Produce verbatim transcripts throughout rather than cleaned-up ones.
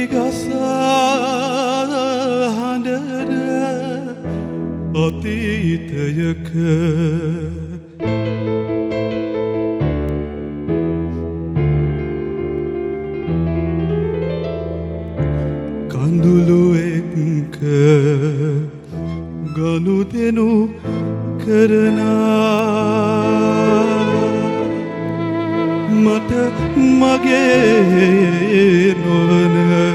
හඬන අතීතයක කඳුළු එක්ක ගනුදෙනු කරනා මට මගේ නොවන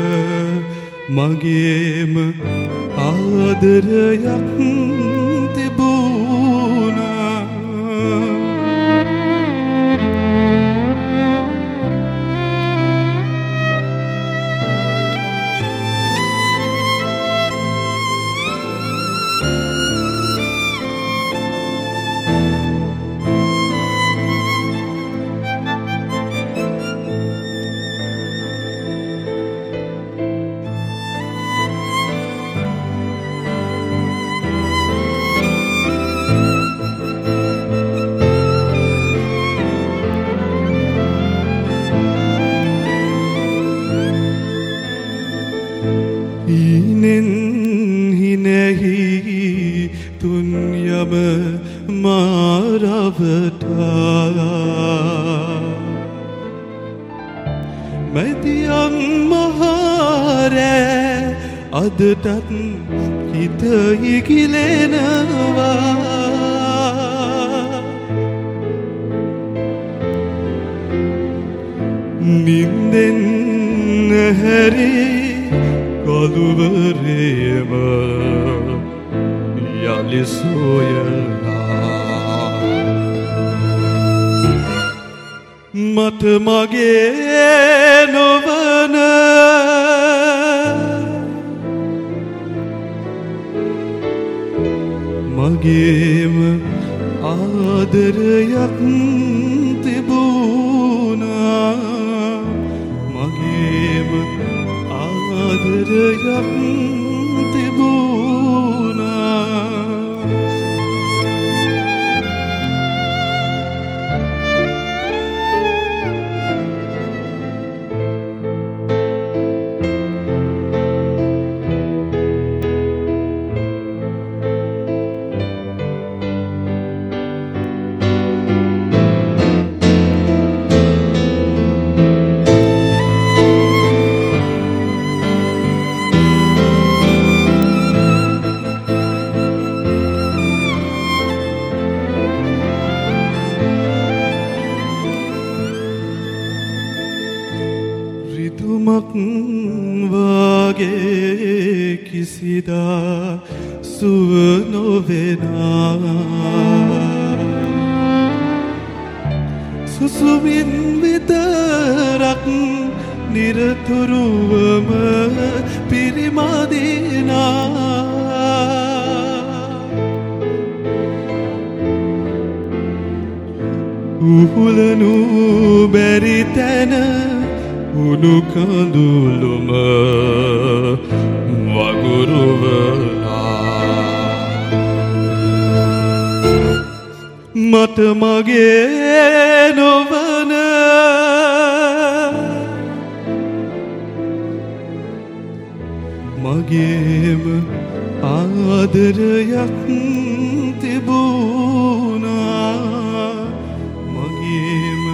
මගේම ආදරයක් තිබුණා ඊනෙන් හිනෙහි තුන් යම මාරවටා මැදියම් මහරෑ අදටත් හිත ඉකිලෙනවා නින්දෙන් හැරී කළුවරේම යලි සොයලා මට මගේ නොවන මගේම ආදරයක් තිබුණා මගේම ආදරයක් තිබුණා රිදුමක් වාගේ කිසිදා සුව නොවෙනා සුසුමින් විතරක් නිරතුරුවම පිරිමදිනා උහුලනු බැරි තැන උණු කඳුළුම වගුරුවලා මට මගේ නොවන මගේම ආදරයක් තිබුණා මගේම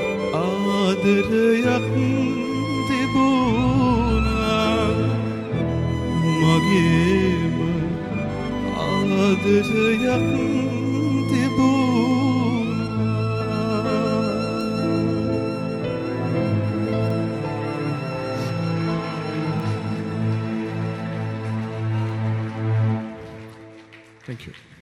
ආදරයක් තිබුණා මගේම ආදරයක් Thank you.